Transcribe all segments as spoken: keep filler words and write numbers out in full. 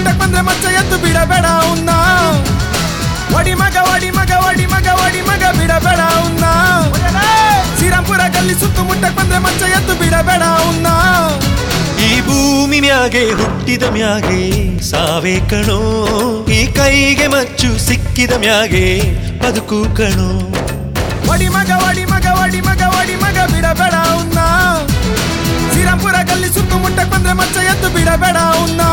ಮುಟ್ಟಕ್ ಬಂದ್ರೆ ಮಚ್ಚ ಎದ್ದು ಬಿಡಬೇಡ ಉನ್ನ ಒಡಿ ಮಗ ಒಡಿ ಮಗ ಒಡಿ ಮಗ ಒಡಿ ಮಗ ಬಿಡಬೇಡ ಉನ್ನ ಶ್ರೀರಾಮ್ಪುರ ಗಲ್ಲಿ ಸುತ್ತು ಮುಟ್ಟಕ್ ಬಂದ್ರೆ ಮಚ್ಚ ಎದ್ದು ಬಿಡಬೇಡ ಉನ್ನ ಈ ಭೂಮಿ ಮ್ಯಾಗೆ ಹುಟ್ಟಿದ ಮ್ಯಾಗೆ ಸಾವೇ ಕಣೋ ಈ ಕೈಗೆ ಮಚ್ಚು ಸಿಕ್ಕಿದ ಮ್ಯಾಗೆ ಬದುಕು ಕಣೋ ಒಡಿ ಮಗ ಒಡಿ ಮಗ ಒಡಿ ಮಗ ಒಡಿ ಮಗ ಬಿಡಬೇಡ ಉನ್ನ ಶ್ರೀರಾಮ್ಪುರ ಗಲ್ಲಿ ಸುತ್ತು ಮುಟ್ಟಕ್ ಬಂದ್ರೆ ಮಚ್ಚ ಎದ್ದು ಬಿಡಬೇಡ ಉನ್ನ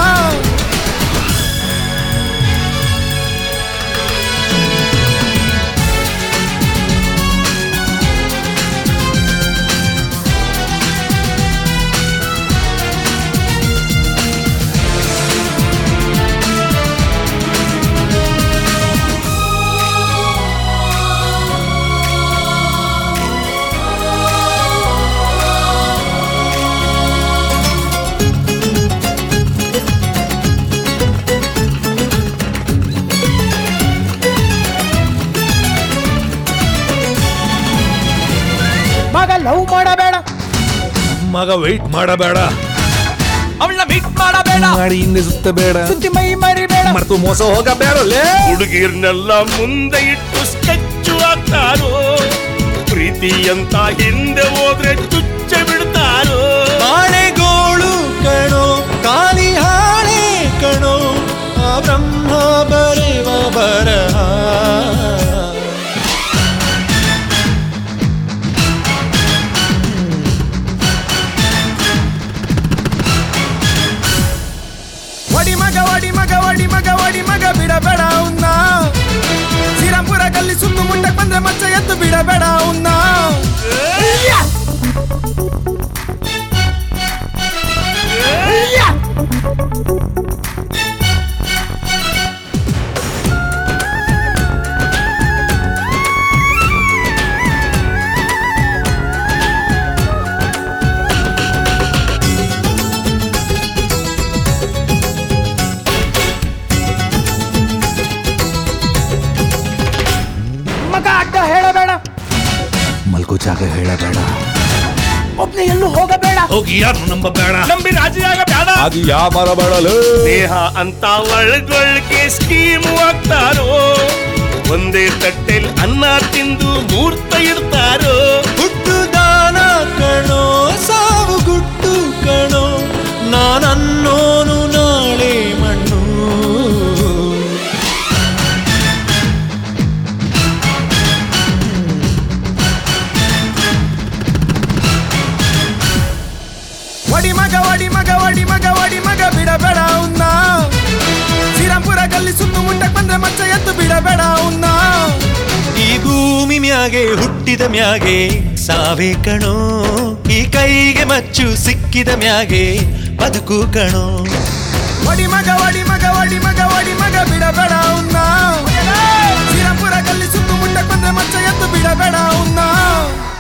ಮಗ ಲವ್ ಮಾಡಬೇಡ ಮಗ ವೆಯ್ಟ್ ಮಾಡಬೇಡ ಅವಳನ್ನ ಮೀಟ್ ಮಾಡಬೇಡ ಮಾಡಿ ಹಿಂದೆ ಸುತ್ತಬೇಡ ಸುದ್ದಿ ಮೈ ಮರಿಬೇಡ ಮರೆತು ಮೋಸ ಹೋಗಬೇಡ ಹುಡುಗಿರ್ನೆಲ್ಲ ಮುಂದೆ ಇಟ್ಟು ಸ್ಕೆಚ್ಚು ಹಾಕ್ತಾರೋ ಪ್ರೀತಿ ಅಂತ ಹಿಂದೆ ಹೋದ್ರೆ ಚುಚ್ಚ ಬಿಡ್ತಾರೋ ಆಣೆಗೋಳು ಕಣೋ ಕಾಲಿ ಹಾಳೆ ಕಣೋ ಆ ಬ್ರಹ್ಮ ಬರೆವ ಬರಹ ಒಡಿ ಮಗ ಒಡಿ ಮಗ ಒಡಿ ಮಗ ಒಡಿ ಮಗ ಬಿಡಬೇಡ ಉನ್ನ ಶ್ರೀರಾಮ್ಪುರ ಗಲ್ಲಿ ಸುತ್ತು ಮುಟ್ಟಕ್ ಬಂದ್ರೆ ಮಚ್ಚ ಎದ್ದು ಬಿಡಬೇಡ ಉನ್ನ ಮಗ ಅಡ್ಡ ಹೇಳಬೇಡ ಮಲ್ಕೋ ಜಾಗ ಹೇಳಬೇಡ ಒಬ್ನೇ ಎಲ್ಲೂ ಹೋಗಬೇಡ ಹೋಗಿ ಯಾರು ನಂಬಬೇಡ ನಂಬಿ ರಾಜಿಯಾಗ ಬೇಡ ಅದು ಯಾವ ಬರಬೇಡಲು ದೇಹ ಅಂತ ಒಳಗೊಳಗೆ ಸ್ಕೀಮು ಹಾಕ್ತಾರೋ ಒಂದೇ ತಟ್ಟೆಲ್ ಅನ್ನ ತಿಂದು ಮೂರ್ತ ಇಡ್ತಾರೋ ಹುಟ್ಟು ದಾನ ಕಣೋ ಸಾವು ಗುಟ್ಟು ಕಣೋ ನಾನನ್ನೋನು ನಾಳೆ ಮಣ್ಣು ಒಡಿ ಮಗ ಒಡಿ ಮಗ ಒಡಿ ಮಗ ಒಡಿ ಮಗ ಬಿಡಬೇಡ ಉನ್ನ ಶ್ರೀರಾಮ್ಪುರ ಗಲ್ಲಿ ಸುತ್ತು ಮುಟ್ಟಕ್ ಬಂದ್ರೆ ಮಚ್ಚ ಎದ್ದು ಬಿಡಬೇಡ ಉನ್ನ ಈ ಭೂಮಿ ಮ್ಯಾಗೆ ಹುಟ್ಟಿದ ಮ್ಯಾಗೆ ಸಾವೇ ಕಣೋ ಈ ಕೈಗೆ ಮಚ್ಚು ಸಿಕ್ಕಿದ ಮ್ಯಾಗೆ ಬದುಕು ಕಣೋ ಒಡಿ ಮಗ ಒಡಿ ಮಗ ಒಡಿ ಮಗ ಒಡಿ ಮಗ ಬಿಡಬೇಡ ಉನ್ನ ಶ್ರೀರಾಮ್ಪುರ ಗಲ್ಲಿ ಸುತ್ತು ಮುಟ್ಟಕ್ ಬಂದ್ರೆ ಮಚ್ಚ ಎದ್ದು ಬಿಡಬೇಡ ಉನ್ನ